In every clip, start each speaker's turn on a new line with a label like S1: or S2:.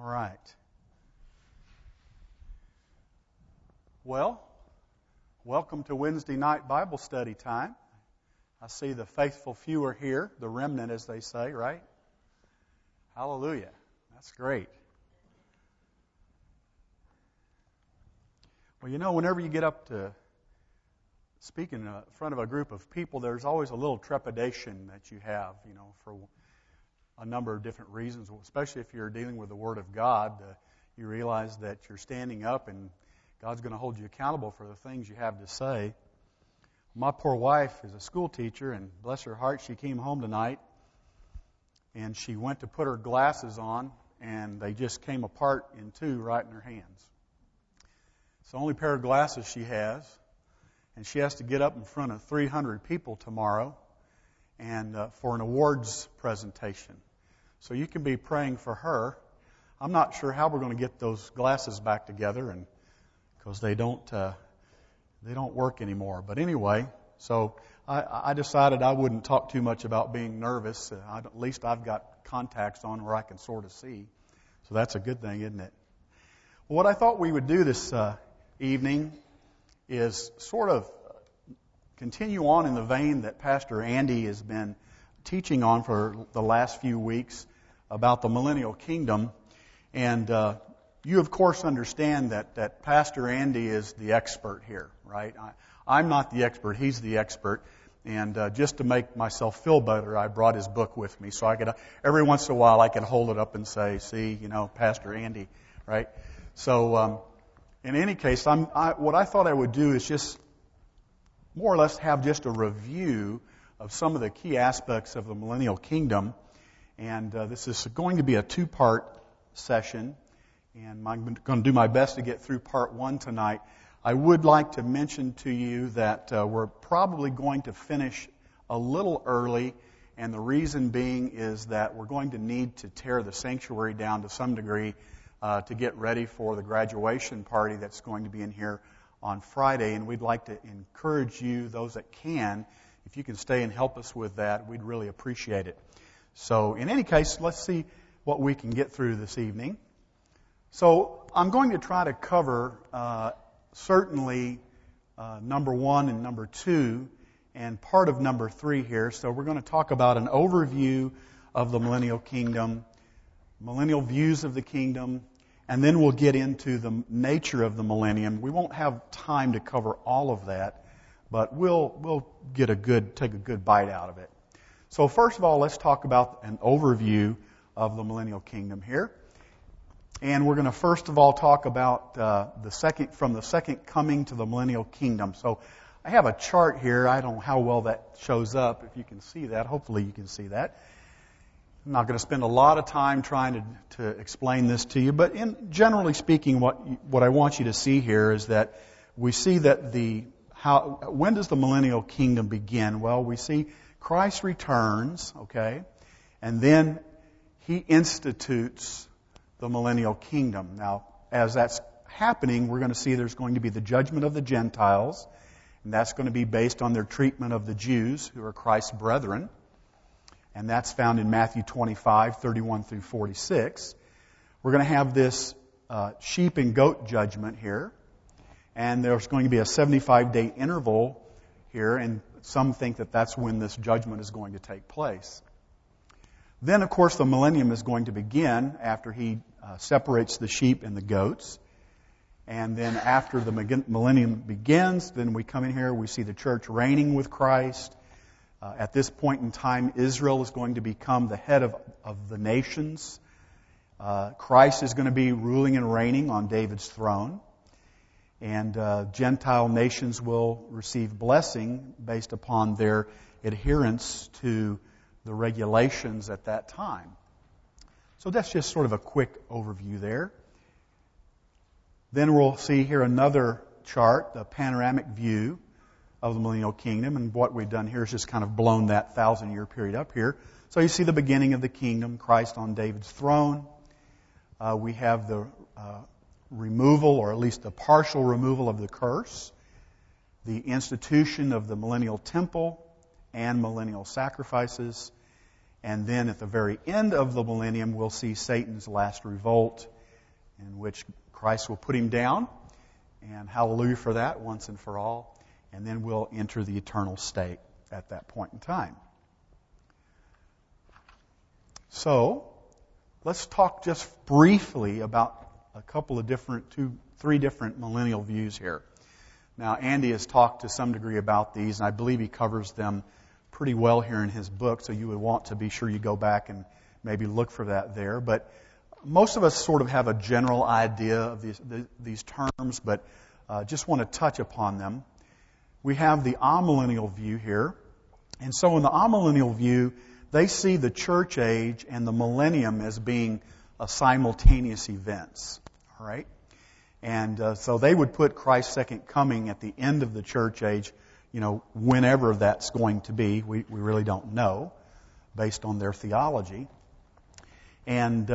S1: right. Well, welcome to Wednesday night Bible study time. I see the faithful few are here, the remnant as they say, right? Hallelujah. That's great. Well, you know, whenever you get up to speak in front of a group of people, there's always a little trepidation that you have, for a number of different reasons, especially if you're dealing with the Word of God. You realize that you're standing up and God's going to hold you accountable for the things you have to say. My poor wife is a school teacher, and bless her heart, she came home tonight, and she went to put her glasses on, and they just came apart in two right in her hands. It's the only pair of glasses she has, and she has to get up in front of 300 people tomorrow and for an awards presentation. So you can be praying for her. I'm not sure how we're going to get those glasses back together, and because they don't work anymore. But anyway, so I decided I wouldn't talk too much about being nervous. At least I've got contacts on where I can sort of see. So that's a good thing, isn't it? Well, what I thought we would do this evening is sort of continue on in the vein that Pastor Andy has been teaching on for the last few weeks about the millennial kingdom. And you, of course, understand that Pastor Andy is the expert here, right? I'm not the expert. He's the expert. And just to make myself feel better, I brought his book with me. So I could, every once in a while, I could hold it up and say, see, Pastor Andy, right? So in any case, what I thought I would do is just more or less have just a review of some of the key aspects of the millennial kingdom. And this is going to be a two-part session. And I'm going to do my best to get through part one tonight. I would like to mention to you that we're probably going to finish a little early. And the reason being is that we're going to need to tear the sanctuary down to some degree to get ready for the graduation party that's going to be in here on Friday. And we'd like to encourage you, those that can, if you can stay and help us with that, we'd really appreciate it. So in any case, let's see what we can get through this evening. So I'm going to try to cover certainly number 1 and number 2 and part of number 3 here. So we're going to talk about an overview of the millennial kingdom, millennial views of the kingdom, and then we'll get into the nature of the millennium. We won't have time to cover all of that, but we'll take a good bite out of it. So first of all, let's talk about an overview of the millennial kingdom here. And we're going to first of all talk about from the second coming to the millennial kingdom. So I have a chart here. I don't know how well that shows up. If you can see that, hopefully you can see that. I'm not going to spend a lot of time trying to explain this to you, but generally speaking, what I want you to see here is that we see that when does the millennial kingdom begin? Well, we see Christ returns, okay, and then He institutes the millennial kingdom. Now, as that's happening, we're going to see there's going to be the judgment of the Gentiles, and that's going to be based on their treatment of the Jews, who are Christ's brethren. And that's found in Matthew 25, 31 through 46. We're going to have this sheep and goat judgment here. And there's going to be a 75-day interval here, and some think that that's when this judgment is going to take place. Then, of course, the millennium is going to begin after He separates the sheep and the goats. And then after the millennium begins, then we come in here, we see the church reigning with Christ. At this point in time, Israel is going to become the head of the nations. Christ is going to be ruling and reigning on David's throne. And Gentile nations will receive blessing based upon their adherence to the regulations at that time. So that's just sort of a quick overview there. Then we'll see here another chart, the panoramic view of the millennial kingdom. And what we've done here is just kind of blown that 1,000-year period up here. So you see the beginning of the kingdom, Christ on David's throne. We have the removal, or at least the partial removal of the curse, the institution of the millennial temple and millennial sacrifices. And then at the very end of the millennium, we'll see Satan's last revolt in which Christ will put him down, and hallelujah for that once and for all, and then we'll enter the eternal state at that point in time. So, let's talk just briefly about a couple of three different millennial views here. Now, Andy has talked to some degree about these, and I believe he covers them pretty well here in his book, so you would want to be sure you go back and maybe look for that there. But most of us sort of have a general idea of these terms, but just want to touch upon them. We have the amillennial view here. And so in the amillennial view, they see the church age and the millennium as being simultaneous events. All right? And so they would put Christ's second coming at the end of the church age, whenever that's going to be. We really don't know, based on their theology. And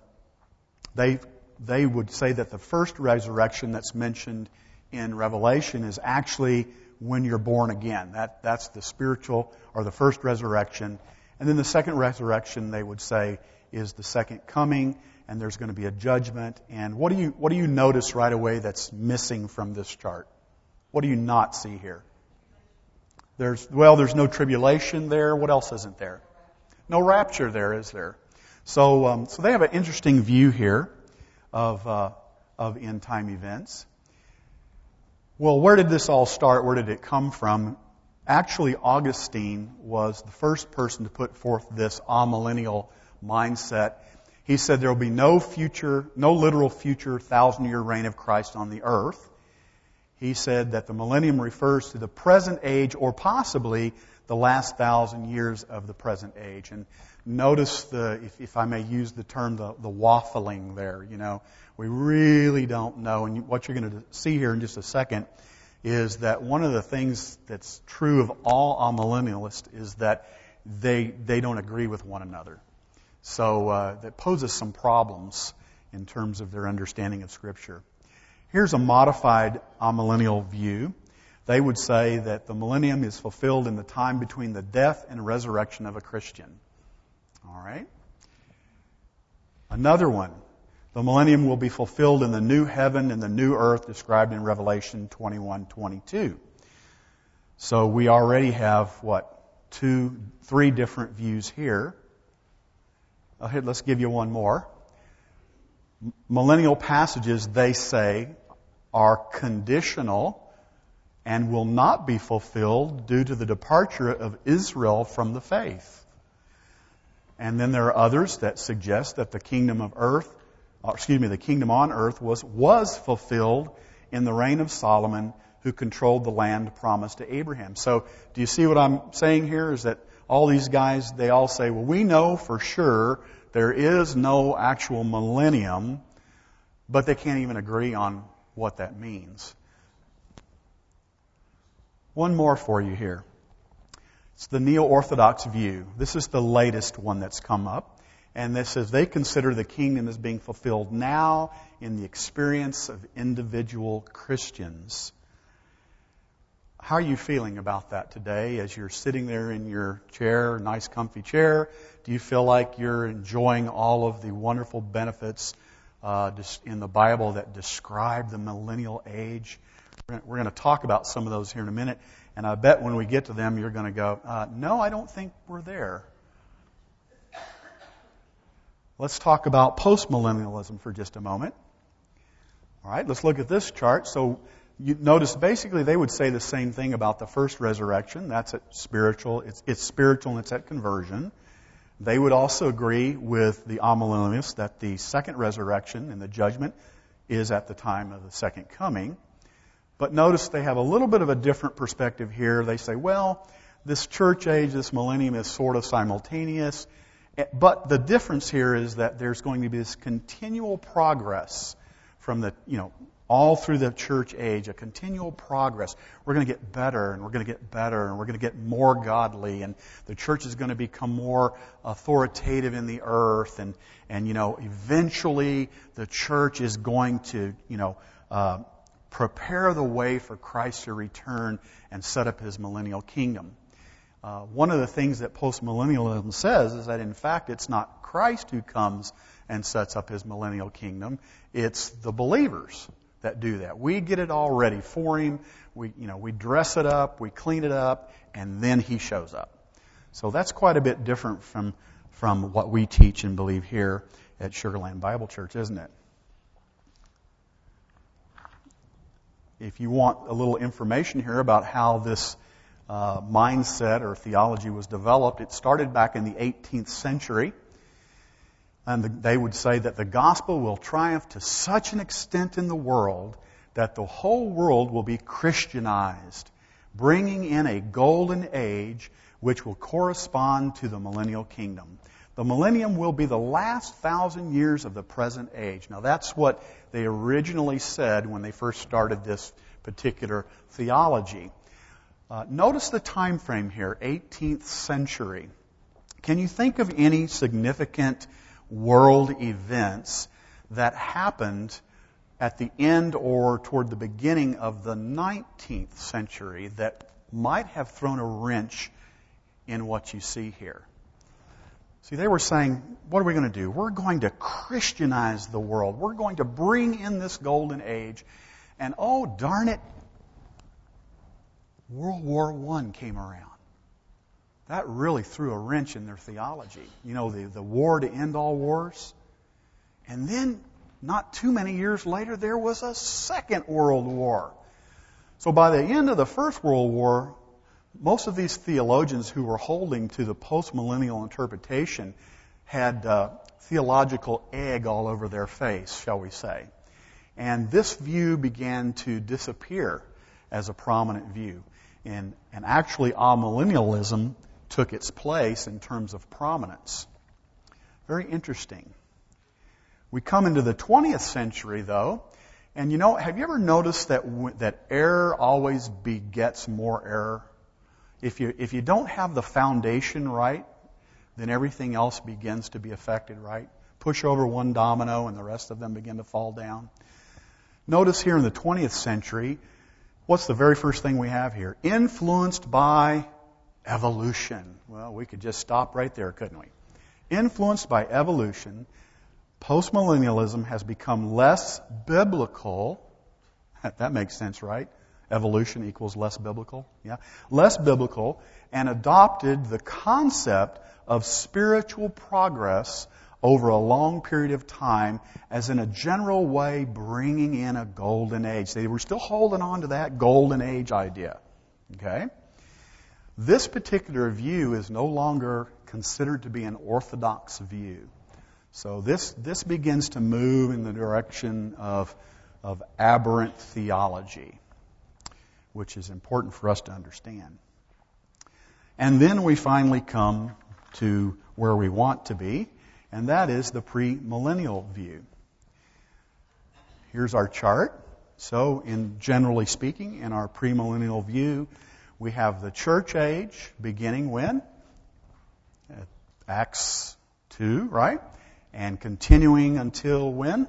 S1: they would say that the first resurrection that's mentioned in Revelation is actually when you're born again. That's the spiritual, or the first resurrection. And then the second resurrection, they would say, is the second coming, and there's going to be a judgment. And what do you notice right away that's missing from this chart? What do you not see here? There's no tribulation there. What else isn't there? No rapture there, is there? So they have an interesting view here of end time events. Well, where did this all start? Where did it come from? Actually, Augustine was the first person to put forth this amillennial mindset. He said there will be no literal future 1,000-year reign of Christ on the earth. He said that the millennium refers to the present age, or possibly the last 1,000 years of the present age. And notice if I may use the term, the waffling there. We really don't know. And what you're going to see here in just a second is that one of the things that's true of all amillennialists is that they don't agree with one another. So that poses some problems in terms of their understanding of Scripture. Here's a modified amillennial view. They would say that the millennium is fulfilled in the time between the death and resurrection of a Christian. All right? Another one. The millennium will be fulfilled in the new heaven and the new earth described in Revelation 21:22. So we already have, 3 different views here. Let's give you one more. Millennial passages, they say, are conditional and will not be fulfilled due to the departure of Israel from the faith. And then there are others that suggest that the kingdom on earth was fulfilled in the reign of Solomon, who controlled the land promised to Abraham. So, do you see what I'm saying here? Is that all these guys, they all say, well, we know for sure there is no actual millennium, but they can't even agree on what that means. One more for you here. It's the Neo-Orthodox view. This is the latest one that's come up. And this is, they consider the kingdom as being fulfilled now in the experience of individual Christians. How are you feeling about that today as you're sitting there in your chair, nice comfy chair? Do you feel like you're enjoying all of the wonderful benefits in the Bible that describe the millennial age? We're going to talk about some of those here in a minute. And I bet when we get to them, you're going to go, no, I don't think we're there. Let's talk about postmillennialism for just a moment. All right, let's look at this chart. So you notice basically they would say the same thing about the first resurrection. That's spiritual. It's spiritual and it's at conversion. They would also agree with the amillennialists that the second resurrection and the judgment is at the time of the second coming. But notice they have a little bit of a different perspective here. They say, well, this church age, this millennium is sort of simultaneous. But the difference here is that there's going to be this continual progress from all through the church age, a continual progress. We're going to get better, and we're going to get better, and we're going to get more godly, and the church is going to become more authoritative in the earth, and eventually the church is going to, prepare the way for Christ to return and set up His millennial kingdom. One of the things that postmillennialism says is that, in fact, it's not Christ who comes and sets up His millennial kingdom. It's the believers that do that. We get it all ready for Him. We dress it up, we clean it up, and then He shows up. So that's quite a bit different from what we teach and believe here at Sugar Land Bible Church, isn't it? If you want a little information here about how this mindset or theology was developed, it started back in the 18th century. And they would say that the gospel will triumph to such an extent in the world that the whole world will be Christianized, bringing in a golden age which will correspond to the millennial kingdom. The millennium will be the last 1,000 years of the present age. Now that's what they originally said when they first started this particular theology. Notice the time frame here, 18th century. Can you think of any significant world events that happened at the end or toward the beginning of the 19th century that might have thrown a wrench in what you see here? See, they were saying, what are we going to do? We're going to Christianize the world. We're going to bring in this golden age. And oh, darn it, World War I came around. That really threw a wrench in their theology. You know, the war to end all wars. And then, not too many years later, there was a Second World War. So by the end of the First World War, most of these theologians who were holding to the postmillennial interpretation had theological egg all over their face, shall we say. And this view began to disappear as a prominent view. And actually, amillennialism took its place in terms of prominence. Very interesting. We come into the 20th century, though, and you know, have you ever noticed that error always begets more error? If you don't have the foundation right, then everything else begins to be affected, right? Push over one domino and the rest of them begin to fall down. Notice here in the 20th century, what's the very first thing we have here? Influenced by evolution. Well, we could just stop right there, couldn't we? Influenced by evolution, postmillennialism has become less biblical. That makes sense, right? Evolution equals less biblical. Yeah. Less biblical, and adopted the concept of spiritual progress over a long period of time as in a general way bringing in a golden age. They were still holding on to that golden age idea. Okay? This particular view is no longer considered to be an orthodox view. So this begins to move in the direction of aberrant theology, which is important for us to understand. And then we finally come to where we want to be, and that is the premillennial view. Here's our chart. So, generally speaking, in our premillennial view, we have the church age beginning when? At Acts 2, right? And continuing until when?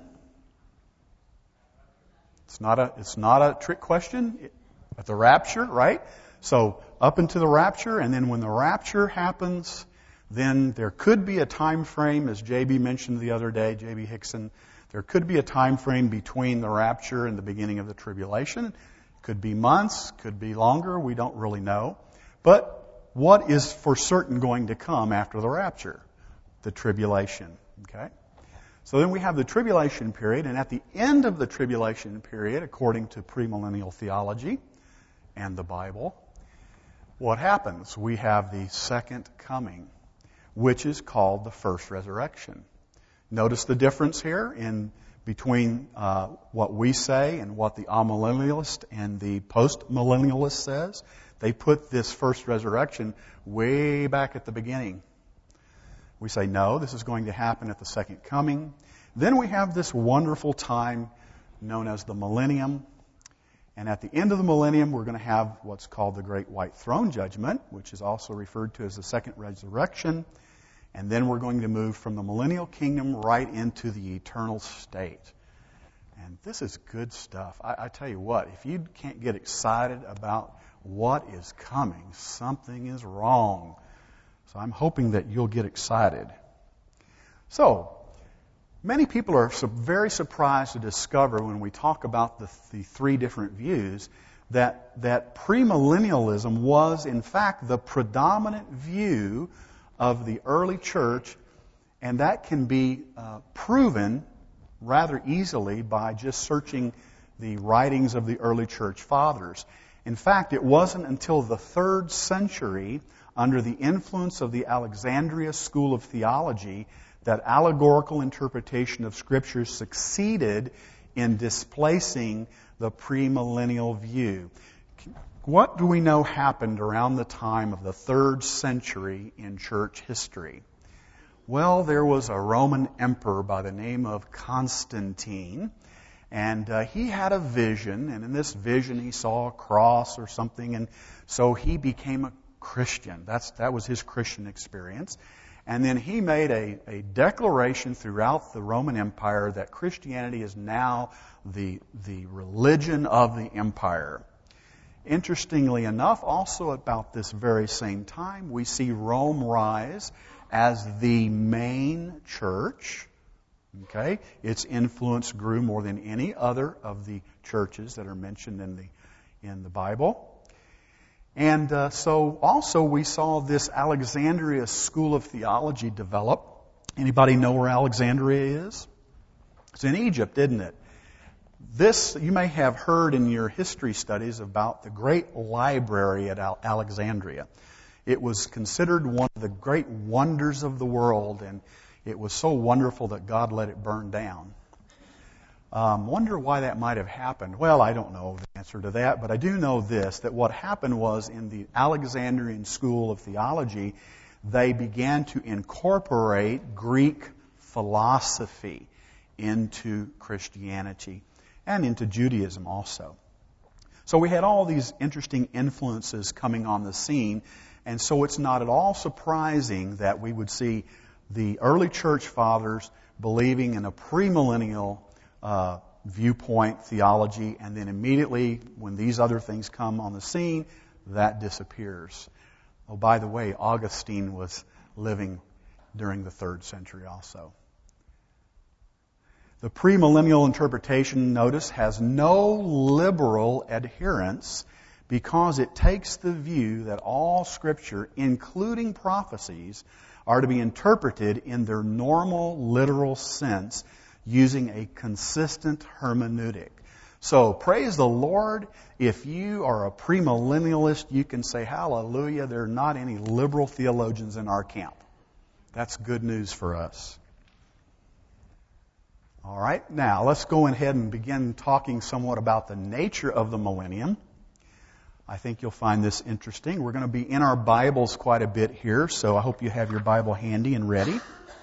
S1: It's not a trick question. At the rapture, right? So up into the rapture, and then when the rapture happens, then there could be a time frame, as J.B. mentioned the other day, J.B. Hickson, there could be a time frame between the rapture and the beginning of the tribulation. Could be months, could be longer, we don't really know. But what is for certain going to come after the rapture? The tribulation. Okay? So then we have the tribulation period, and at the end of the tribulation period, according to premillennial theology and the Bible, what happens? We have the second coming, which is called the first resurrection. Notice the difference here in between what we say and what the amillennialist and the postmillennialist says. They put this first resurrection way back at the beginning. We say, no, this is going to happen at the second coming. Then we have this wonderful time known as the millennium. And at the end of the millennium, we're going to have what's called the Great White Throne Judgment, which is also referred to as the second resurrection. And then we're going to move from the millennial kingdom right into the eternal state. And this is good stuff. I tell you what, if you can't get excited about what is coming, something is wrong. So I'm hoping that you'll get excited. So, Many people are very surprised to discover when we talk about the three different views that premillennialism was, in fact, the predominant view of the early church, and that can be proven rather easily by just searching the writings of the early church fathers. In fact, it wasn't until the 3rd century, under the influence of the Alexandria school of theology, that allegorical interpretation of Scripture succeeded in displacing the premillennial view. What do we know happened around the time of the 3rd century in church history? Well, there was a Roman emperor by the name of Constantine, and he had a vision, and in this vision he saw a cross or something, and so he became a Christian. That was his Christian experience. And then he made a declaration throughout the Roman Empire that Christianity is now the religion of the empire. Interestingly enough, also about this very same time, we see Rome rise as the main church. Okay? Its influence grew more than any other of the churches that are mentioned in the Bible. And so also we saw this Alexandria school of theology develop. Anybody know where Alexandria is? It's in Egypt, isn't it? This, you may have heard in your history studies about the great library at Alexandria. It was considered one of the great wonders of the world, and it was so wonderful that God let it burn down. Wonder why that might have happened. Well, I don't know the answer to that, but I do know this, that what happened was in the Alexandrian school of theology, they began to incorporate Greek philosophy into Christianity and into Judaism also. So we had all these interesting influences coming on the scene, and so it's not at all surprising that we would see the early church fathers believing in a premillennial viewpoint theology, and then immediately when these other things come on the scene, that disappears. Oh, by the way, Augustine was living during the 3rd century also. The premillennial interpretation, notice, has no liberal adherents because it takes the view that all Scripture, including prophecies, are to be interpreted in their normal literal sense using a consistent hermeneutic. So, praise the Lord, if you are a premillennialist, you can say, hallelujah, there are not any liberal theologians in our camp. That's good news for us. All right, now let's go ahead and begin talking somewhat about the nature of the millennium. I think you'll find this interesting. We're going to be in our Bibles quite a bit here, so I hope you have your Bible handy and ready.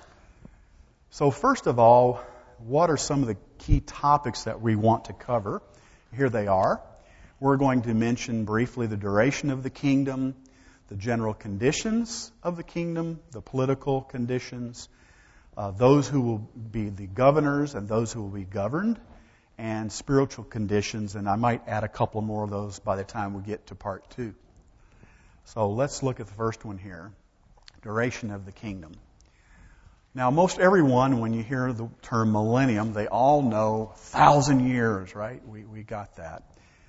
S1: So first of all, what are some of the key topics that we want to cover? Here they are. We're going to mention briefly the duration of the kingdom, the general conditions of the kingdom, the political conditions, those who will be the governors and those who will be governed, and spiritual conditions, and I might add a couple more of those by the time we get to part 2. So let's look at the first one here, duration of the kingdom. Now, most everyone, when you hear the term millennium, they all know 1,000 years, right? We got that.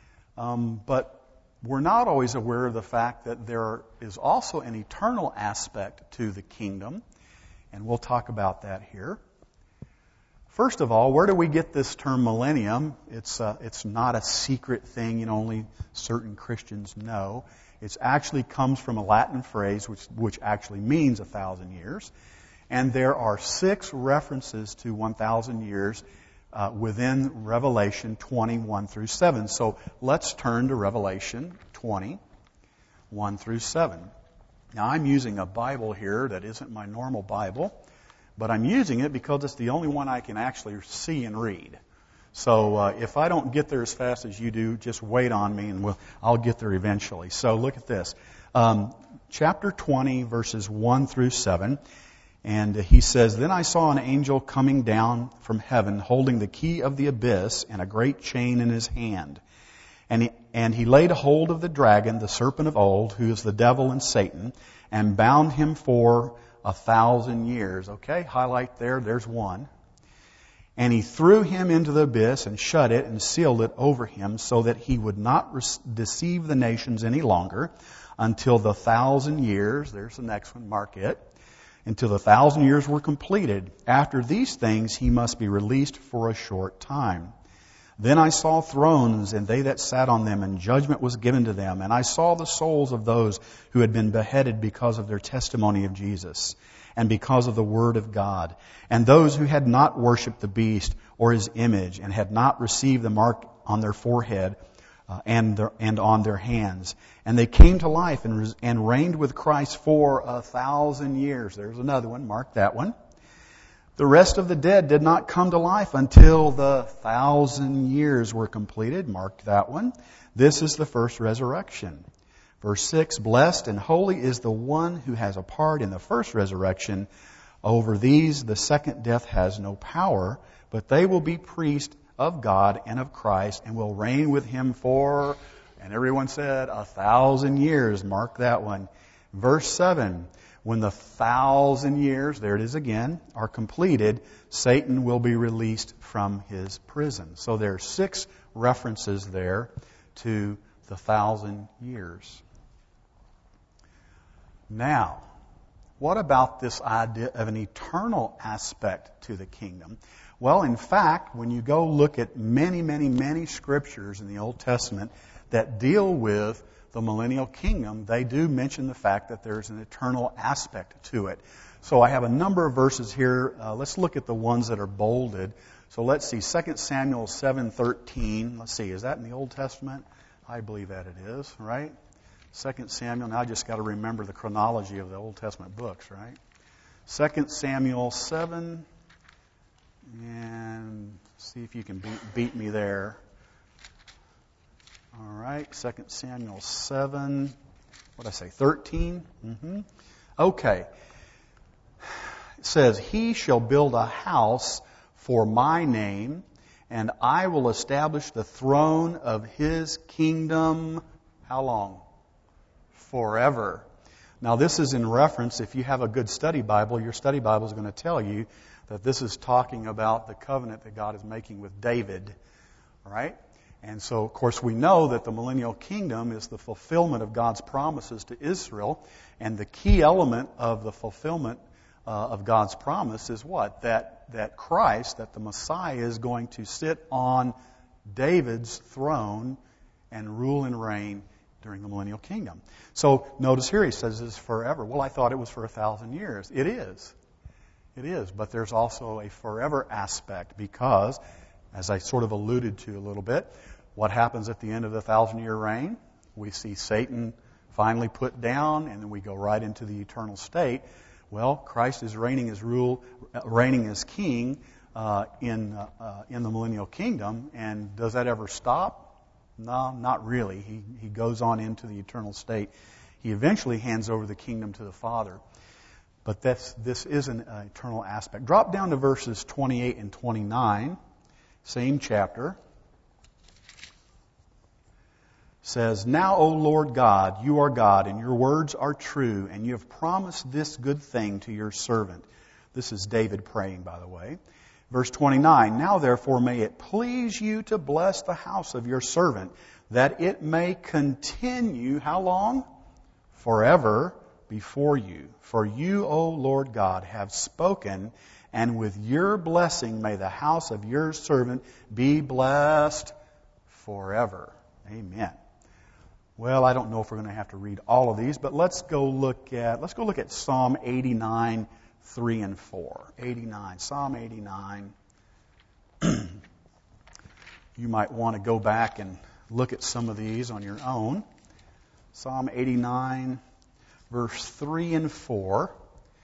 S1: But we're not always aware of the fact that there is also an eternal aspect to the kingdom, and we'll talk about that here. First of all, where do we get this term millennium? It's not a secret thing, only certain Christians know. It actually comes from a Latin phrase which actually means 1,000 years. And there are 6 references to 1,000 years within Revelation 21 through 7. So let's turn to Revelation 20, 1 through 7. Now I'm using a Bible here that isn't my normal Bible, but I'm using it because it's the only one I can actually see and read. So if I don't get there as fast as you do, just wait on me and I'll get there eventually. So look at this. Chapter 20, verses 1 through 7. And he says, Then I saw an angel coming down from heaven, holding the key of the abyss and a great chain in his hand. And he laid hold of the dragon, the serpent of old, who is the devil and Satan, and bound him for 1,000 years. Okay, highlight there, there's one. And he threw him into the abyss and shut it and sealed it over him so that he would not deceive the nations any longer until the 1,000 years, there's the next one, mark it, until the 1,000 years were completed. After these things he must be released for a short time. Then I saw thrones, and they that sat on them, and judgment was given to them. And I saw the souls of those who had been beheaded because of their testimony of Jesus, and because of the word of God, and those who had not worshipped the beast or his image, and had not received the mark on their forehead and on their hands. And they came to life and reigned with Christ for 1,000 years. There's another one, mark that one. The rest of the dead did not come to life until the 1,000 years were completed. Mark that one. This is the first resurrection. Verse 6, blessed and holy is the one who has a part in the first resurrection. Over these the second death has no power, but they will be priests of God and of Christ and will reign with him for, and everyone said, 1,000 years. Mark that one. Verse 7, when the 1,000 years, there it is again, are completed, Satan will be released from his prison. So there are 6 references there to the 1,000 years. Now, what about this idea of an eternal aspect to the kingdom? Well, in fact, when you go look at many, many, many scriptures in the Old Testament that deal with the millennial kingdom, they do mention the fact that there's an eternal aspect to it. So I have a number of verses here. Let's look at the ones that are bolded. So let's see, 2 Samuel 7:13. Let's see, is that in the Old Testament? I believe that it is, right? 2 Samuel, now I just got to remember the chronology of the Old Testament books, right? 2 Samuel 7, and see if you can beat me there. All right, 2 Samuel 7, what did I say, 13? Okay. It says, he shall build a house for my name, and I will establish the throne of his kingdom, how long? Forever. Now this is in reference, if you have a good study Bible, your study Bible is going to tell you that this is talking about the covenant that God is making with David, right? And so, of course, we know that the millennial kingdom is the fulfillment of God's promises to Israel. And the key element of the fulfillment of God's promise is what? That Christ, that the Messiah is going to sit on David's throne and rule and reign during the millennial kingdom. So notice here he says it's forever. Well, I thought it was for 1,000 years. It is. It is. But there's also a forever aspect because, as I sort of alluded to a little bit, what happens at the end of the 1,000-year reign? We see Satan finally put down, and then we go right into the eternal state. Well, Christ is reigning as king in the millennial kingdom, and does that ever stop? No, not really. He goes on into the eternal state. He eventually hands over the kingdom to the Father. But this is an eternal aspect. Drop down to verses 28 and 29. Same chapter. Says, now, O Lord God, you are God, and your words are true, and you have promised this good thing to your servant. This is David praying, by the way. Verse 29, now therefore may it please you to bless the house of your servant, that it may continue, how long? Forever before you. For you, O Lord God, have spoken, and with your blessing may the house of your servant be blessed forever. Amen. Well, I don't know if we're going to have to read all of these, but let's go look at Psalm 89, 3 and 4. 89, Psalm 89. You might want to go back and look at some of these on your own. Psalm 89, verse 3 and 4.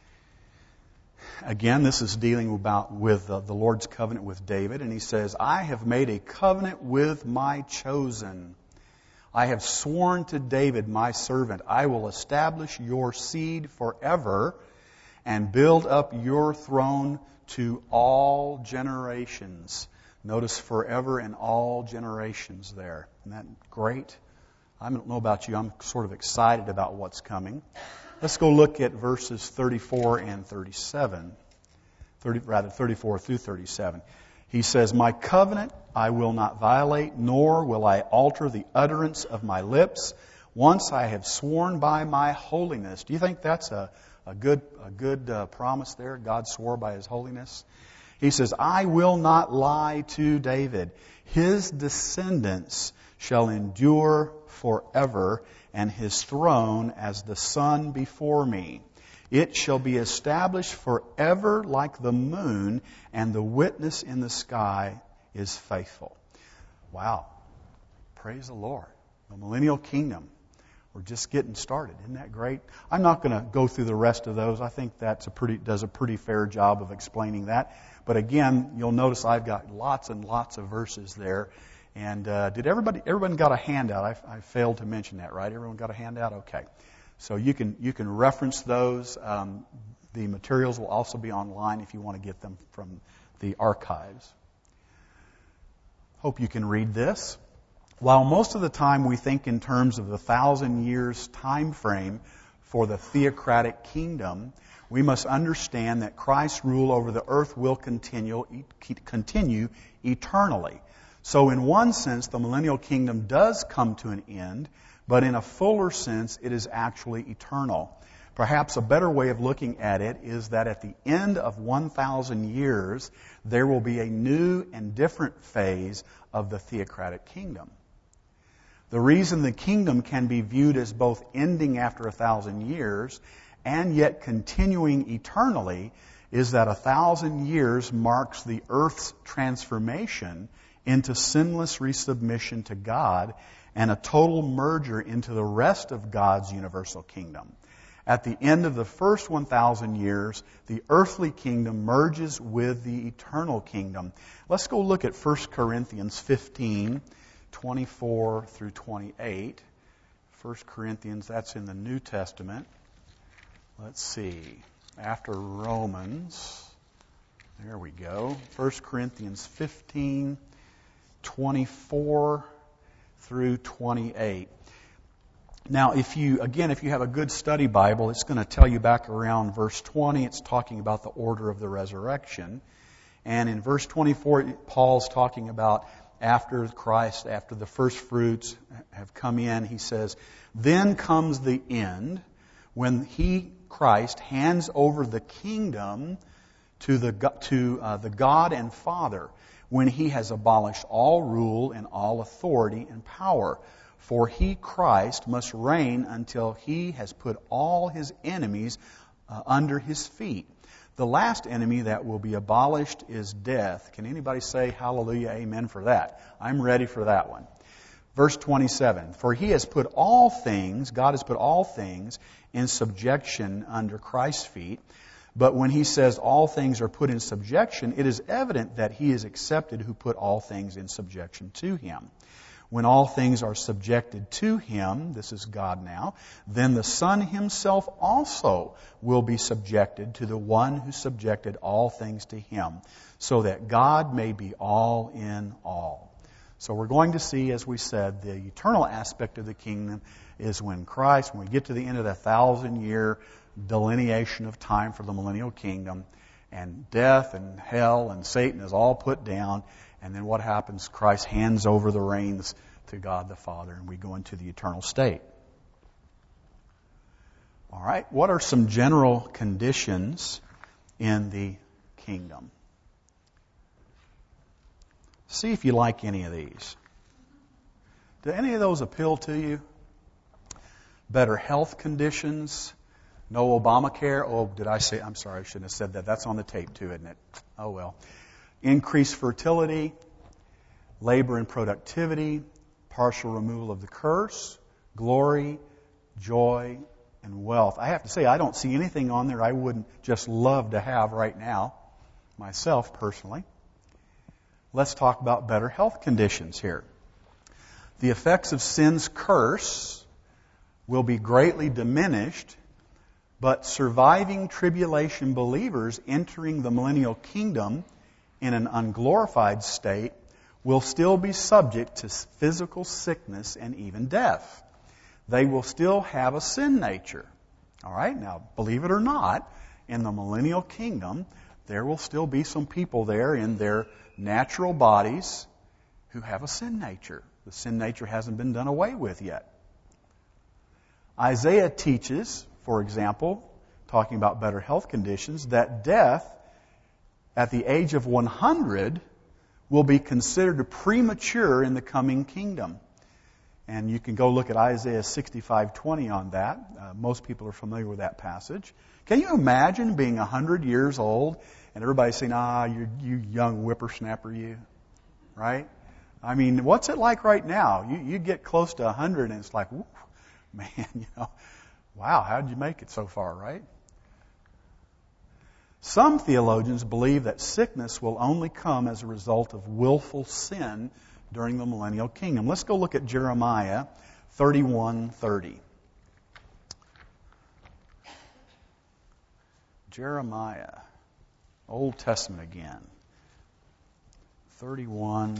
S1: Again, this is dealing with the Lord's covenant with David, and he says, I have made a covenant with my chosen. I have sworn to David, my servant, I will establish your seed forever and build up your throne to all generations. Notice forever and all generations there. Isn't that great? I don't know about you. I'm sort of excited about what's coming. Let's go look at verses 34 and 37. 34 through 37. He says, my covenant I will not violate, nor will I alter the utterance of my lips. Once I have sworn by my holiness. Do you think that's a good promise there? God swore by His holiness. He says, I will not lie to David. His descendants shall endure forever, and his throne as the sun before me. It shall be established forever like the moon, and the witness in the sky is faithful. Wow. Praise the Lord. The millennial kingdom. We're just getting started. Isn't that great? I'm not going to go through the rest of those. I think does a pretty fair job of explaining that. But again, you'll notice I've got lots and lots of verses there. And did everyone got a handout? I failed to mention that, right? Everyone got a handout? Okay. So you can reference those. The materials will also be online if you want to get them from the archives. Hope you can read this. While most of the time we think in terms of the 1,000 years time frame for the theocratic kingdom, we must understand that Christ's rule over the earth will continue eternally. So in one sense, the millennial kingdom does come to an end, but in a fuller sense, it is actually eternal. Perhaps a better way of looking at it is that at the end of 1,000 years, there will be a new and different phase of the theocratic kingdom. The reason the kingdom can be viewed as both ending after 1,000 years and yet continuing eternally is that 1,000 years marks the earth's transformation into sinless resubmission to God and a total merger into the rest of God's universal kingdom. At the end of the first 1,000 years, the earthly kingdom merges with the eternal kingdom. Let's go look at 1 Corinthians 15, 24 through 28. 1 Corinthians, that's in the New Testament. Let's see. After Romans, there we go. 1 Corinthians 15, 24 through 28. Now, if you have a good study Bible, it's going to tell you back around verse 20, it's talking about the order of the resurrection. And in verse 24, Paul's talking about after the first fruits have come in, he says, then comes the end when Christ, hands over the kingdom to the God and Father, when He has abolished all rule and all authority and power. For He, Christ, must reign until He has put all His enemies under His feet. The last enemy that will be abolished is death. Can anybody say hallelujah, amen for that? I'm ready for that one. Verse 27, for God has put all things in subjection under Christ's feet. But when He says all things are put in subjection, it is evident that He is accepted who put all things in subjection to Him. When all things are subjected to Him, this is God now, then the Son Himself also will be subjected to the one who subjected all things to Him, so that God may be all in all. So we're going to see, as we said, the eternal aspect of the kingdom is when we get to the end of the 1,000-year delineation of time for the millennial kingdom, and death and hell and Satan is all put down. And then what happens? Christ hands over the reins to God the Father, and we go into the eternal state. All right, what are some general conditions in the kingdom? See if you like any of these. Do any of those appeal to you? Better health conditions? No Obamacare? Oh, did I say? I'm sorry, I shouldn't have said that. That's on the tape too, isn't it? Oh well. Increased fertility, labor and productivity, partial removal of the curse, glory, joy, and wealth. I have to say, I don't see anything on there I wouldn't just love to have right now, myself personally. Let's talk about better health conditions here. The effects of sin's curse will be greatly diminished, but surviving tribulation believers entering the millennial kingdom in an unglorified state will still be subject to physical sickness and even death. They will still have a sin nature. All right, now, believe it or not, in the millennial kingdom, there will still be some people there in their natural bodies who have a sin nature. The sin nature hasn't been done away with yet. Isaiah teaches, for example, talking about better health conditions, that death at the age of 100 will be considered premature in the coming kingdom. And you can go look at Isaiah 65:20 on that. Most people are familiar with that passage. Can you imagine being 100 years old and everybody saying, you young whippersnapper, you? Right? I mean, what's it like right now? You get close to 100 and it's like, whoop, man, wow, how did you make it so far, right? Some theologians believe that sickness will only come as a result of willful sin during the millennial kingdom. Let's go look at Jeremiah 31:30. Jeremiah, Old Testament again. 31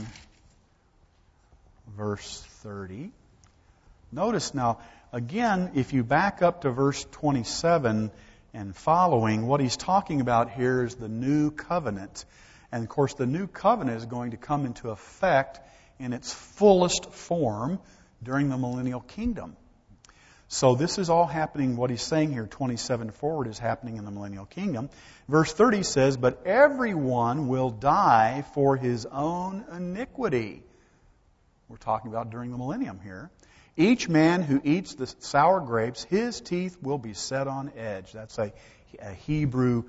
S1: verse 30. Notice now, again, if you back up to verse 27 and following, what he's talking about here is the new covenant. And of course, the new covenant is going to come into effect in its fullest form during the millennial kingdom. So this is all happening, what he's saying here, 27 forward, is happening in the millennial kingdom. Verse 30 says, "But everyone will die for his own iniquity." We're talking about during the millennium here. "Each man who eats the sour grapes, his teeth will be set on edge." That's a Hebrew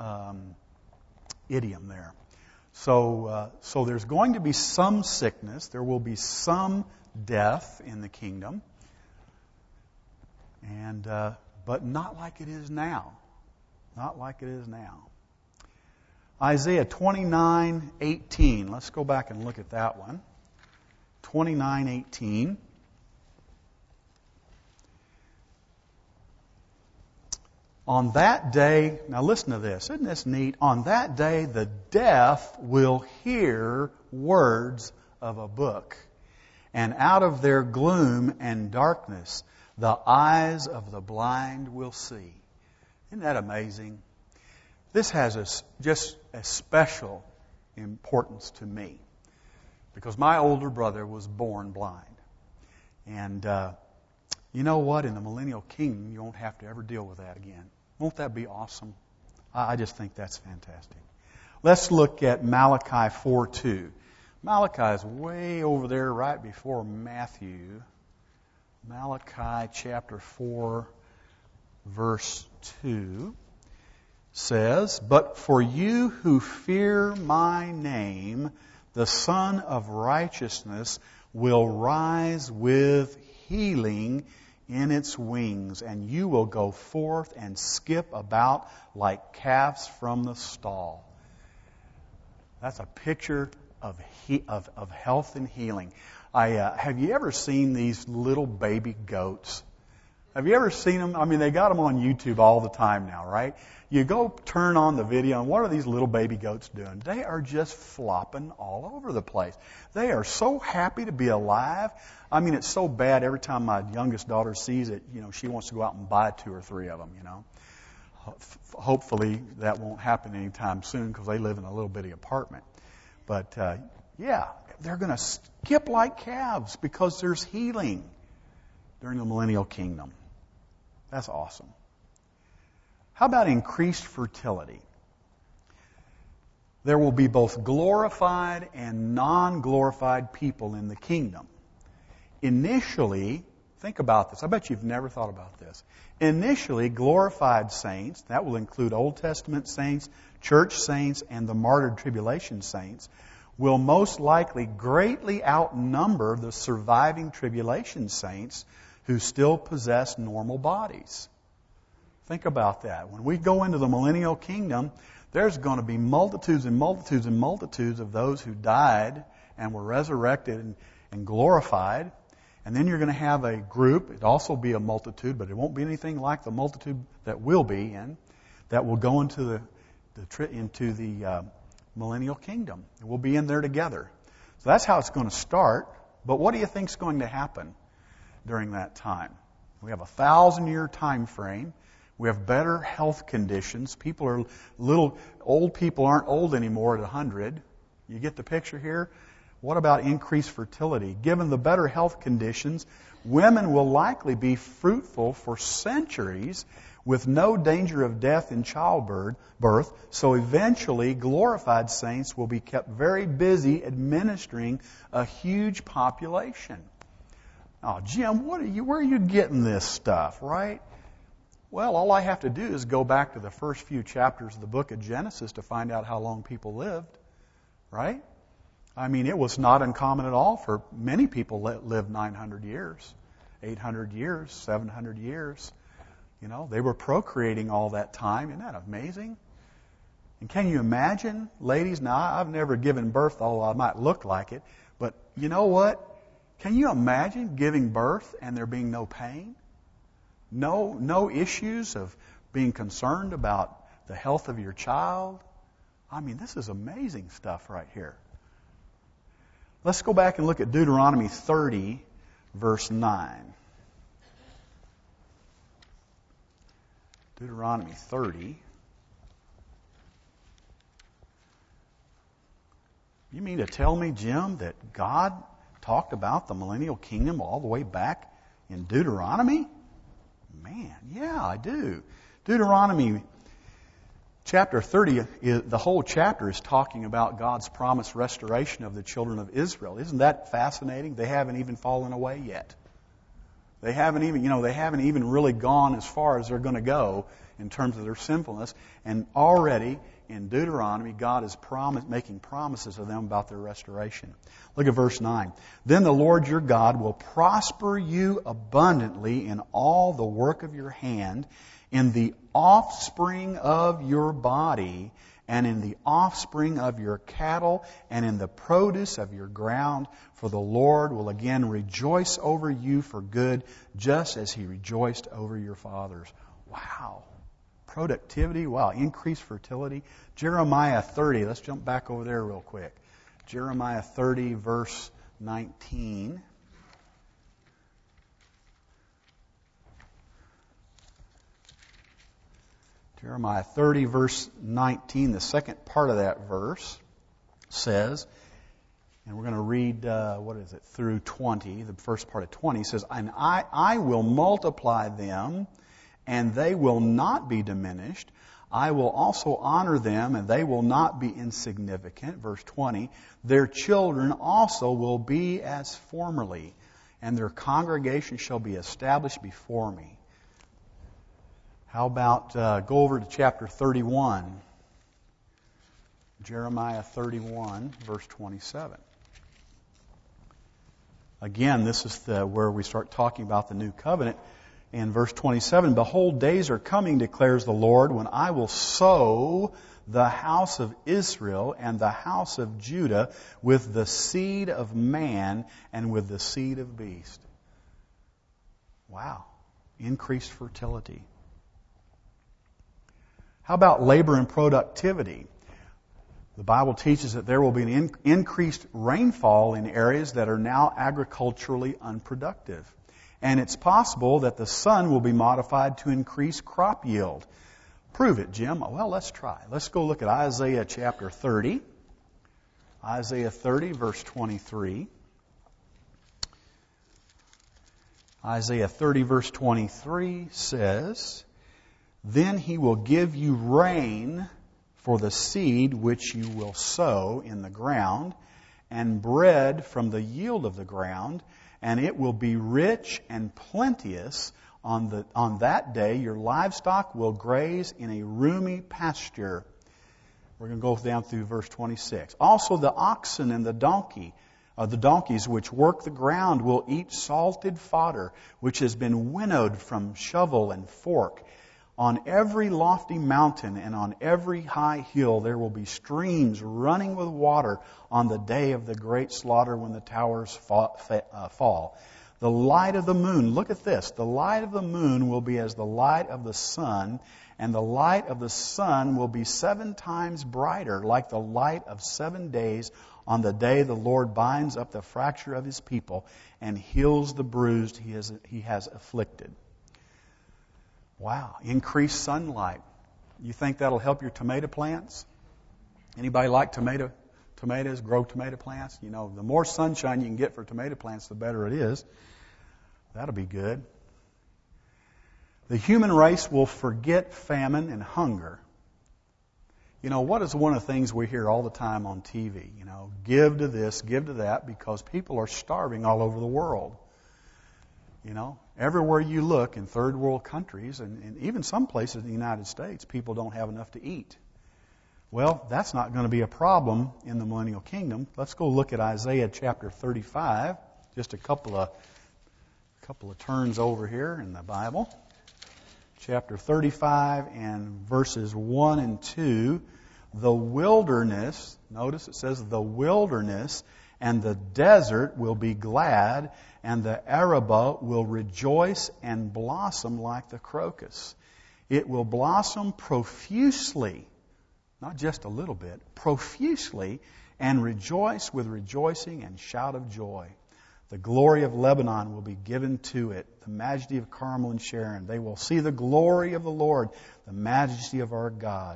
S1: idiom there. So there's going to be some sickness. There will be some death in the kingdom. And but not like it is now. Not like it is now. Isaiah 29:18. Let's go back and look at that one. 29:18. On that day, now listen to this, isn't this neat? On that day, the deaf will hear words of a book, and out of their gloom and darkness, the eyes of the blind will see. Isn't that amazing? This has just a special importance to me, because my older brother was born blind. And you know what? In the millennial kingdom, you won't have to ever deal with that again. Won't that be awesome? I just think that's fantastic. Let's look at Malachi 4:2. Malachi is way over there right before Matthew. Malachi chapter 4, verse 2 says, "But for you who fear my name, the Son of Righteousness will rise with healing in its wings, and you will go forth and skip about like calves from the stall." That's a picture of health and healing. Have you ever seen these little baby goats? Have you ever seen them? I mean, they got them on YouTube all the time now, right? You go turn on the video, and what are these little baby goats doing? They are just flopping all over the place. They are so happy to be alive. I mean, it's so bad every time my youngest daughter sees it, she wants to go out and buy 2 or 3 of them, Hopefully that won't happen anytime soon, because they live in a little bitty apartment. But, they're going to skip like calves because there's healing during the millennial kingdom. That's awesome. How about increased fertility? There will be both glorified and non-glorified people in the kingdom. Initially, think about this. I bet you've never thought about this. Initially, glorified saints, that will include Old Testament saints, church saints, and the martyred tribulation saints, will most likely greatly outnumber the surviving tribulation saints who still possess normal bodies. Think about that. When we go into the millennial kingdom, there's going to be multitudes and multitudes and multitudes of those who died and were resurrected and glorified. And then you're going to have a group, it'll also be a multitude, but it won't be anything like the multitude that will be in, that will go into the millennial kingdom. We'll be in there together. So that's how it's going to start. But what do you think is going to happen during that time? We have a 1,000-year time frame We have better health conditions. Old people aren't old anymore at 100. You get the picture here? What about increased fertility? Given the better health conditions, women will likely be fruitful for centuries with no danger of death in childbirth. So eventually, glorified saints will be kept very busy administering a huge population. Oh, Jim, where are you getting this stuff, right? Well, all I have to do is go back to the first few chapters of the book of Genesis to find out how long people lived, right? I mean, it was not uncommon at all for many people that lived 900 years, 800 years, 700 years. You know, they were procreating all that time. Isn't that amazing? And can you imagine, ladies? Now, I've never given birth, although I might look like it. But you know what? Can you imagine giving birth and there being no pain? No issues of being concerned about the health of your child? I mean, this is amazing stuff right here. Let's go back and look at Deuteronomy 30, verse 9. Deuteronomy 30. You mean to tell me, Jim, that God talked about the millennial kingdom all the way back in Deuteronomy? Man, yeah, I do. Deuteronomy chapter 30, the whole chapter is talking about God's promised restoration of the children of Israel. Isn't that fascinating? They haven't even fallen away yet. They haven't even really gone as far as they're going to go in terms of their sinfulness. And already in Deuteronomy, God is making promises to them about their restoration. Look at verse 9. Then the Lord your God will prosper you abundantly in all the work of your hand, in the offspring of your body, and in the offspring of your cattle, and in the produce of your ground. For the Lord will again rejoice over you for good, just as He rejoiced over your fathers. Wow. Productivity, wow. Increased fertility. Jeremiah 30, let's jump back over there real quick. Jeremiah 30, verse 19. Jeremiah 30, verse 19, the second part of that verse says, and we're going to read, through 20, the first part of 20 says, and I will multiply them, and they will not be diminished. I will also honor them, and they will not be insignificant. Verse 20, their children also will be as formerly, and their congregation shall be established before me. How about go over to chapter 31, Jeremiah 31, verse 27. Again, this is where we start talking about the new covenant. In verse 27, behold, days are coming, declares the Lord, when I will sow the house of Israel and the house of Judah with the seed of man and with the seed of beast. Wow. Increased fertility. How about labor and productivity? The Bible teaches that there will be an increased rainfall in areas that are now agriculturally unproductive. And it's possible that the sun will be modified to increase crop yield. Prove it, Jim. Well, let's try. Let's go look at Isaiah chapter 30. Isaiah 30, verse 23. Isaiah 30, verse 23 says, then He will give you rain for the seed which you will sow in the ground, and bread from the yield of the ground, and it will be rich and plenteous. On that day your livestock will graze in a roomy pasture. We're going to go down through verse 26. Also the oxen and the donkeys which work the ground will eat salted fodder, which has been winnowed from shovel and fork. On every lofty mountain and on every high hill there will be streams running with water on the day of the great slaughter when the towers fall. The light of the moon, look at this, the light of the moon will be as the light of the sun, and the light of the sun will be 7 times brighter, like the light of 7 days on the day the Lord binds up the fracture of His people and heals the bruised He has afflicted. Wow, increased sunlight. You think that'll help your tomato plants? Anybody like tomatoes, grow tomato plants? You know, the more sunshine you can get for tomato plants, the better it is. That'll be good. The human race will forget famine and hunger. You know, what is one of the things we hear all the time on TV? You know, give to this, give to that, because people are starving all over the world. You know, everywhere you look in third world countries, and even some places in the United States, people don't have enough to eat. Well, that's not going to be a problem in the millennial kingdom. Let's go look at Isaiah chapter 35. Just a couple of turns over here in the Bible. Chapter 35 and verses 1 and 2. The wilderness, notice it says the wilderness and the desert will be glad, and the Arabah will rejoice and blossom like the crocus. It will blossom profusely, not just a little bit, profusely, and rejoice with rejoicing and shout of joy. The glory of Lebanon will be given to it, the majesty of Carmel and Sharon. They will see the glory of the Lord, the majesty of our God.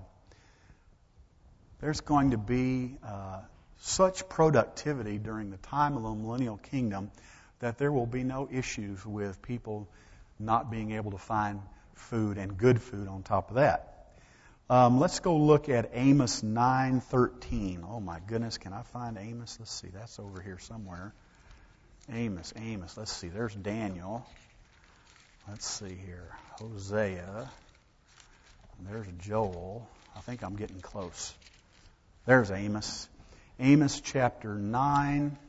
S1: There's going to be such productivity during the time of the millennial kingdom that there will be no issues with people not being able to find food, and good food on top of that. Let's go look at Amos 9:13. Oh my goodness, can I find Amos? Let's see, that's over here somewhere. Amos. Let's see, there's Daniel. Let's see here. Hosea. There's Joel. I think I'm getting close. There's Amos. Amos chapter 9.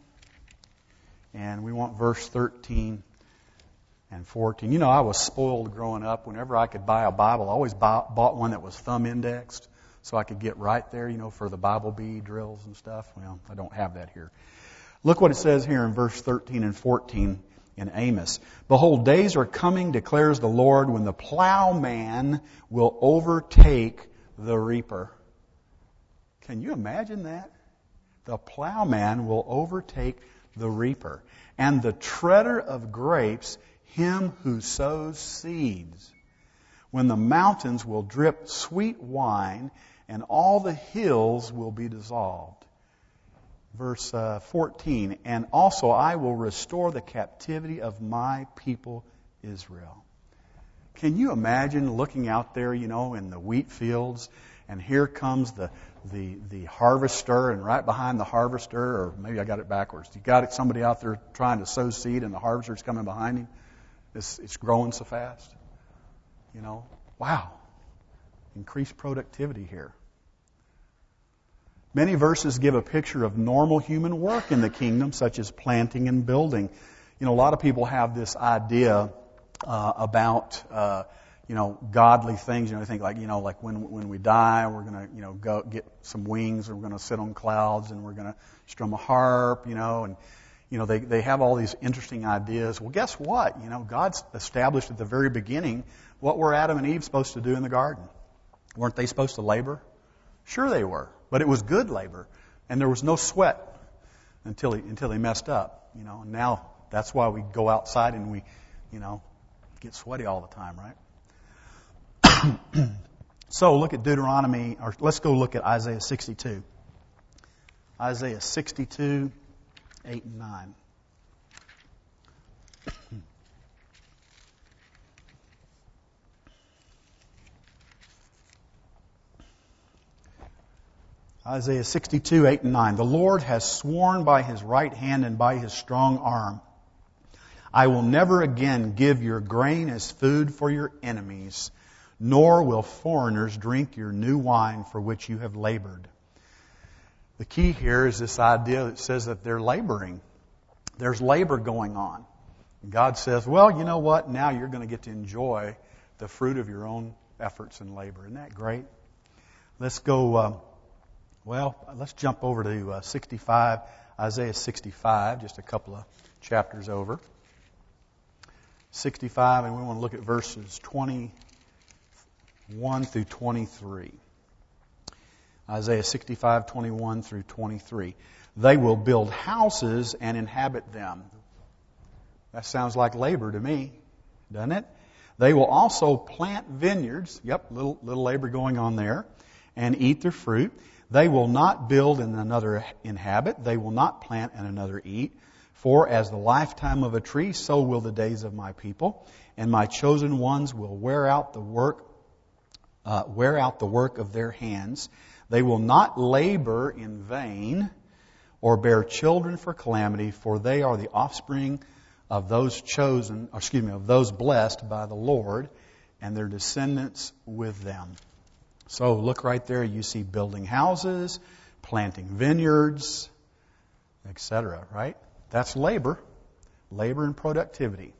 S1: And we want verse 13 and 14. You know, I was spoiled growing up. Whenever I could buy a Bible, I always bought one that was thumb indexed so I could get right there, you know, for the Bible bee drills and stuff. Well, I don't have that here. Look what it says here in verse 13 and 14 in Amos. Behold, days are coming, declares the Lord, when the plowman will overtake the reaper. Can you imagine that? The plowman will overtake the reaper, and the treader of grapes, him who sows seeds. When the mountains will drip sweet wine, and all the hills will be dissolved. Verse 14, and also I will restore the captivity of my people Israel. Can you imagine looking out there, you know, in the wheat fields, and here comes the harvester, and right behind the harvester, or maybe I got it backwards. You got somebody out there trying to sow seed, and the harvester's coming behind him. It's growing so fast. You know, wow. Increased productivity here. Many verses give a picture of normal human work in the kingdom, such as planting and building. You know, a lot of people have this idea about godly things. You know, they think like when we die, we're going to go get some wings, and we're going to sit on clouds, and we're going to strum a harp. And they have all these interesting ideas. Well, guess what? God's established at the very beginning what were Adam and Eve supposed to do in the garden. Weren't they supposed to labor? Sure they were. But it was good labor, and there was no sweat until he messed up. And now that's why we go outside and we, get sweaty all the time, right? So look at Deuteronomy, or let's go look at Isaiah 62. Isaiah 62, 8 and 9. Isaiah 62, 8 and 9. The Lord has sworn by His right hand and by His strong arm, I will never again give your grain as food for your enemies, nor will foreigners drink your new wine for which you have labored. The key here is this idea that says that they're laboring. There's labor going on. And God says, well, you know what? Now you're going to get to enjoy the fruit of your own efforts and labor. Isn't that great? Let's go... let's jump over to 65, Isaiah 65, just a couple of chapters over. 65, and we want to look at verses 21 through 23. Isaiah 65, 21 through 23. They will build houses and inhabit them. That sounds like labor to me, doesn't it? They will also plant vineyards. Yep, little labor going on there. And eat their fruit. They will not build and another inhabit. They will not plant and another eat. For as the lifetime of a tree, so will the days of my people. And my chosen ones will wear out the work of their hands. They will not labor in vain or bear children for calamity, for they are the offspring of those of those blessed by the Lord, and their descendants with them. So look right there, you see building houses, planting vineyards, etc., right? That's labor and productivity.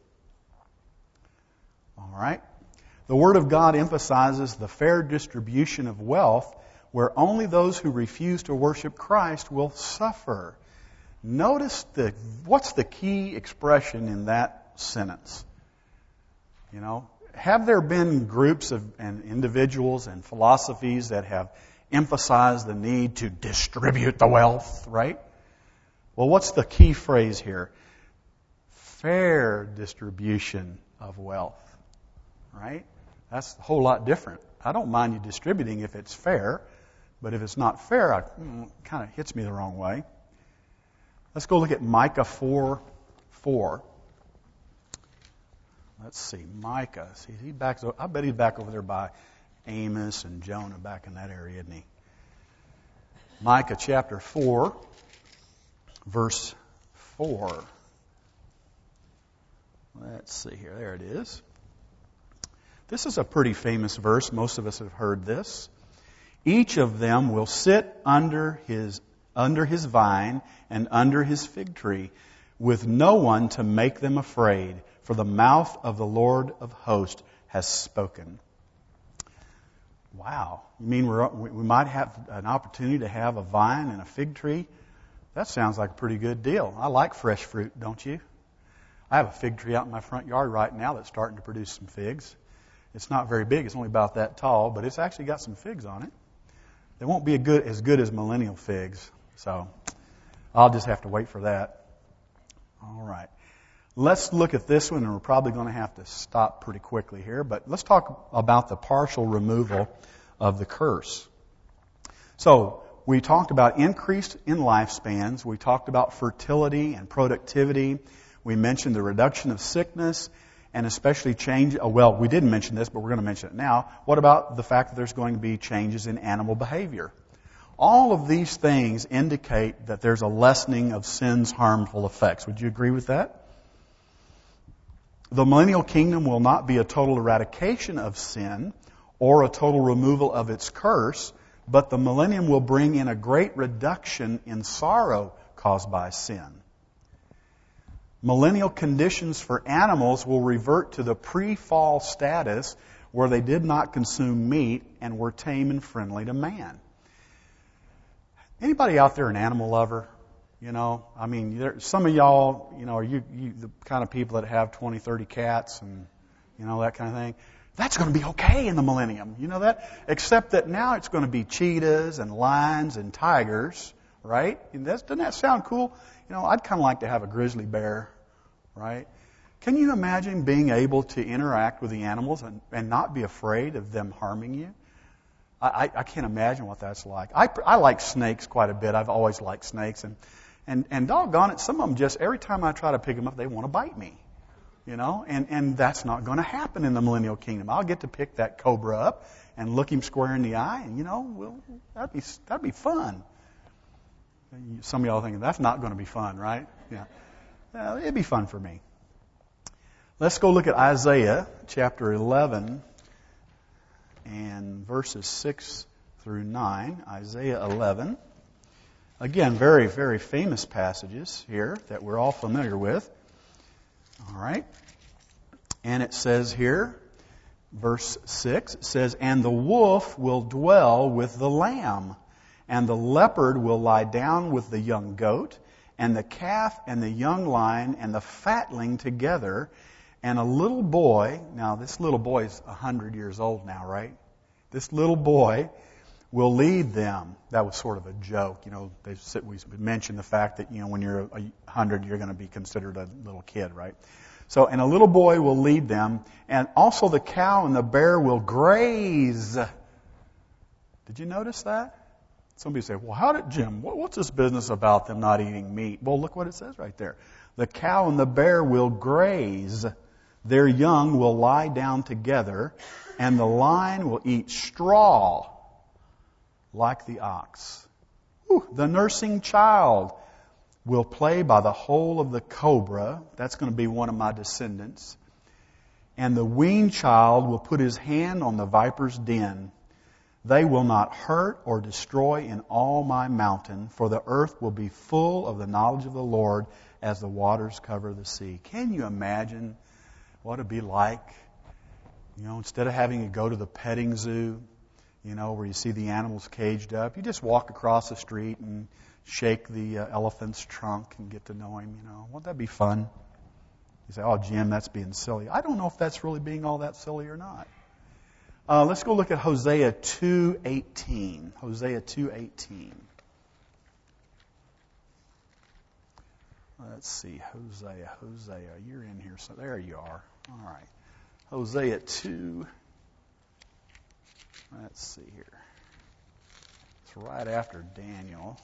S1: All right? The Word of God emphasizes the fair distribution of wealth, where only those who refuse to worship Christ will suffer. Notice what's the key expression in that sentence? You know, have there been groups and individuals and philosophies that have emphasized the need to distribute the wealth, right? Well, what's the key phrase here? Fair distribution of wealth, right? That's a whole lot different. I don't mind you distributing if it's fair, but if it's not fair, it kind of hits me the wrong way. Let's go look at Micah 4:4. Let's see, Micah. I bet he's back over there by Amos and Jonah, back in that area, isn't he? Micah chapter 4, verse 4. Let's see here. There it is. This is a pretty famous verse. Most of us have heard this. Each of them will sit under his vine and under his fig tree, with no one to make them afraid, for the mouth of the Lord of hosts has spoken. Wow. You mean we might have an opportunity to have a vine and a fig tree? That sounds like a pretty good deal. I like fresh fruit, don't you? I have a fig tree out in my front yard right now that's starting to produce some figs. It's not very big. It's only about that tall, but it's actually got some figs on it. They won't be as good as millennial figs, so I'll just have to wait for that. All right. Let's look at this one, and we're probably going to have to stop pretty quickly here, but let's talk about the partial removal of the curse. So we talked about increase in lifespans. We talked about fertility and productivity. We mentioned the reduction of sickness and especially change. Well, we didn't mention this, but we're going to mention it now. What about the fact that there's going to be changes in animal behavior? All of these things indicate that there's a lessening of sin's harmful effects. Would you agree with that? The millennial kingdom will not be a total eradication of sin or a total removal of its curse, but the millennium will bring in a great reduction in sorrow caused by sin. Millennial conditions for animals will revert to the pre-fall status where they did not consume meat and were tame and friendly to man. Anybody out there an animal lover? You know, I mean, some of y'all, you know, are you the kind of people that have 20, 30 cats and, you know, that kind of thing? That's going to be okay in the millennium. You know that? Except that now it's going to be cheetahs and lions and tigers, right? And doesn't that sound cool? You know, I'd kind of like to have a grizzly bear, right? Can you imagine being able to interact with the animals and not be afraid of them harming you? I can't imagine what that's like. I like snakes quite a bit. I've always liked snakes. And doggone it, some of them just, every time I try to pick them up, they want to bite me. You know, and that's not going to happen in the millennial kingdom. I'll get to pick that cobra up and look him square in the eye, and, you know, that'd be fun. Some of y'all are thinking, that's not going to be fun, right? Yeah. Well, it'd be fun for me. Let's go look at Isaiah chapter 11 and verses 6 through 9. Isaiah 11. Again, very, very famous passages here that we're all familiar with. All right. And it says here, verse 6, it says, "And the wolf will dwell with the lamb, and the leopard will lie down with the young goat, and the calf and the young lion and the fatling together, and a little boy," now this little boy is 100 years old now, right? "This little boy will lead them." That was sort of a joke. You know, we mentioned the fact that, you know, when you're 100, you're going to be considered a little kid, right? So, and a little boy will lead them, and also the cow and the bear will graze. Did you notice that? Somebody say, well, Jim, what's this business about them not eating meat? Well, look what it says right there. The cow and the bear will graze. Their young will lie down together, and the lion will eat straw like the ox. The nursing child will play by the hole of the cobra. That's going to be one of my descendants. And the weaned child will put his hand on the viper's den. They will not hurt or destroy in all my mountain, for the earth will be full of the knowledge of the Lord as the waters cover the sea. Can you imagine what it'd be like, instead of having to go to the petting zoo, where you see the animals caged up, you just walk across the street and shake the elephant's trunk and get to know him, Won't that be fun? You say, oh, Jim, that's being silly. I don't know if that's really being all that silly or not. Let's go look at Hosea 2:18. Hosea 2:18. Let's see, Hosea, you're in here. So there you are. All right. Hosea 2. Let's see here. It's right after Daniel.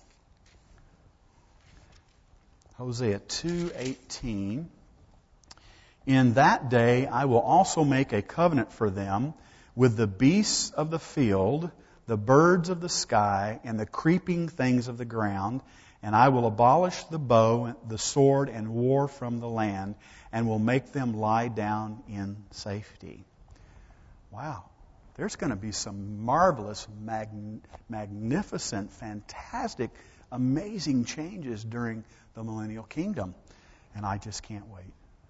S1: Hosea 2:18. In that day I will also make a covenant for them with the beasts of the field, the birds of the sky, and the creeping things of the ground, and I will abolish the bow, the sword, and war from the land, and will make them lie down in safety. Wow. There's going to be some marvelous, magnificent, fantastic, amazing changes during the millennial kingdom. And I just can't wait.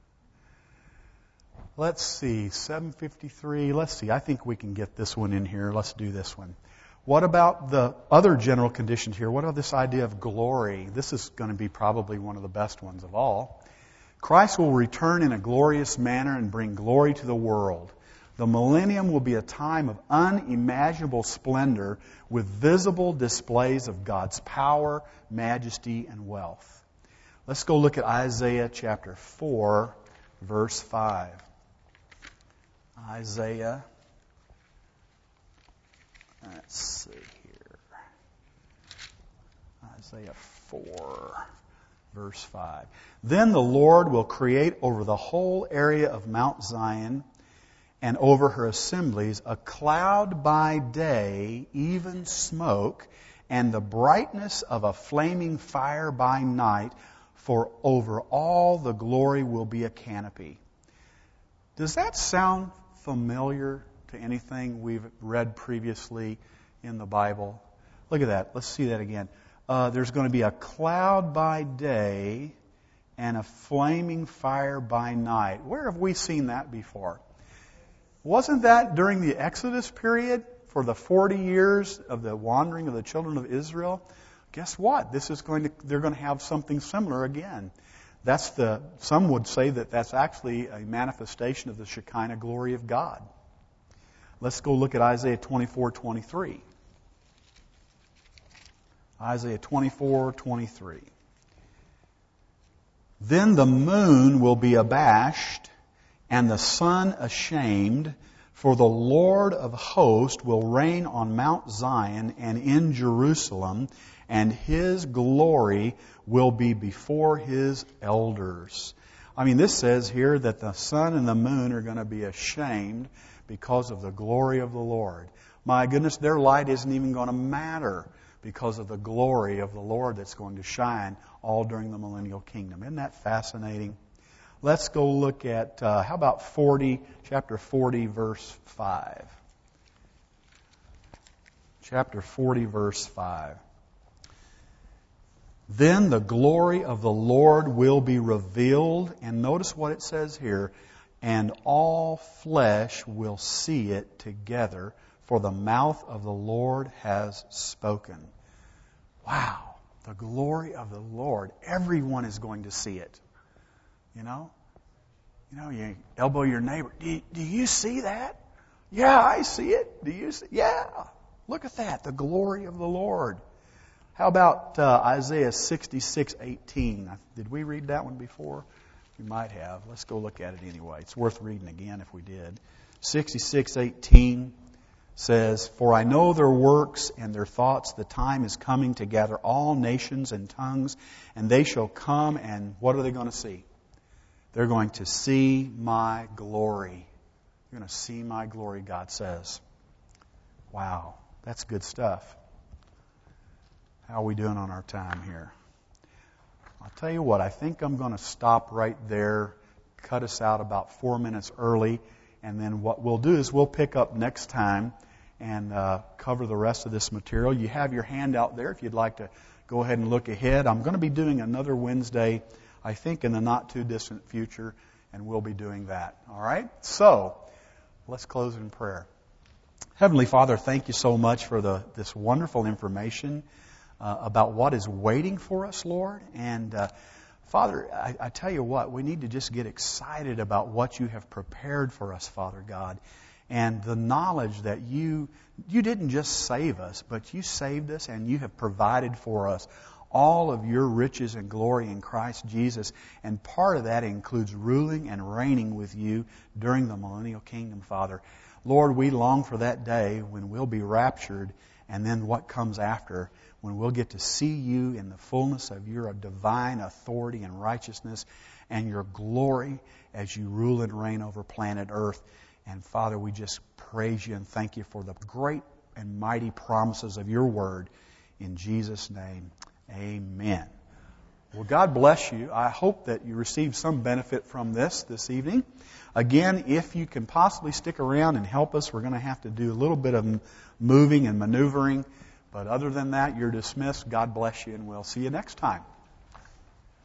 S1: Let's see, 753. Let's see, I think we can get this one in here. Let's do this one. What about the other general conditions here? What about this idea of glory? This is going to be probably one of the best ones of all. Christ will return in a glorious manner and bring glory to the world. The millennium will be a time of unimaginable splendor with visible displays of God's power, majesty, and wealth. Let's go look at Isaiah chapter 4, verse 5. Isaiah, let's see here. Isaiah 4, verse 5. Then the Lord will create over the whole area of Mount Zion and over her assemblies a cloud by day, even smoke, and the brightness of a flaming fire by night, for over all the glory will be a canopy. Does that sound familiar to anything we've read previously in the Bible? Look at that. Let's see that again. There's going to be a cloud by day and a flaming fire by night. Where have we seen that before? Wasn't that during the Exodus period for the 40 years of the wandering of the children of Israel? Guess what? They're going to have something similar again. Some would say that that's actually a manifestation of the Shekinah glory of God. Let's go look at Isaiah 24:23. Isaiah 24:23. Then the moon will be abashed and the sun ashamed, for the Lord of hosts will reign on Mount Zion and in Jerusalem, and His glory will be before His elders. I mean, this says here that the sun and the moon are going to be ashamed because of the glory of the Lord. My goodness, their light isn't even going to matter because of the glory of the Lord that's going to shine all during the millennial kingdom. Isn't that fascinating? Let's go look at, how about chapter 40, verse 5. Chapter 40, verse 5. Then the glory of the Lord will be revealed, and notice what it says here, and all flesh will see it together, for the mouth of the Lord has spoken. Wow, the glory of the Lord. Everyone is going to see it. You elbow your neighbor. Do you see that? Yeah, I see it. Do you see? Yeah. Look at that. The glory of the Lord. How about Isaiah 66:18? Did we read that one before? You might have. Let's go look at it anyway. It's worth reading again if we did. 66:18 says, "For I know their works and their thoughts. The time is coming to gather all nations and tongues, and they shall come, and what are they going to see? They're going to see my glory." You're going to see my glory, God says. Wow, that's good stuff. How are we doing on our time here? I'll tell you what, I think I'm going to stop right there, cut us out about 4 minutes early, and then what we'll do is we'll pick up next time and cover the rest of this material. You have your handout there if you'd like to go ahead and look ahead. I'm going to be doing another Wednesday, I think in the not too distant future, and we'll be doing that. All right? So, let's close in prayer. Heavenly Father, thank you so much for this wonderful information about what is waiting for us, Lord. And Father, I tell you what, we need to just get excited about what you have prepared for us, Father God. And the knowledge that you didn't just save us, but you saved us and you have provided for us all of your riches and glory in Christ Jesus. And part of that includes ruling and reigning with you during the millennial kingdom, Father. Lord, we long for that day when we'll be raptured, and then what comes after, when we'll get to see you in the fullness of your divine authority and righteousness and your glory as you rule and reign over planet Earth. And Father, we just praise you and thank you for the great and mighty promises of your word. In Jesus' name, amen. Well, God bless you. I hope that you received some benefit from this evening. Again, if you can possibly stick around and help us, we're going to have to do a little bit of moving and maneuvering. But other than that, you're dismissed. God bless you, and we'll see you next time.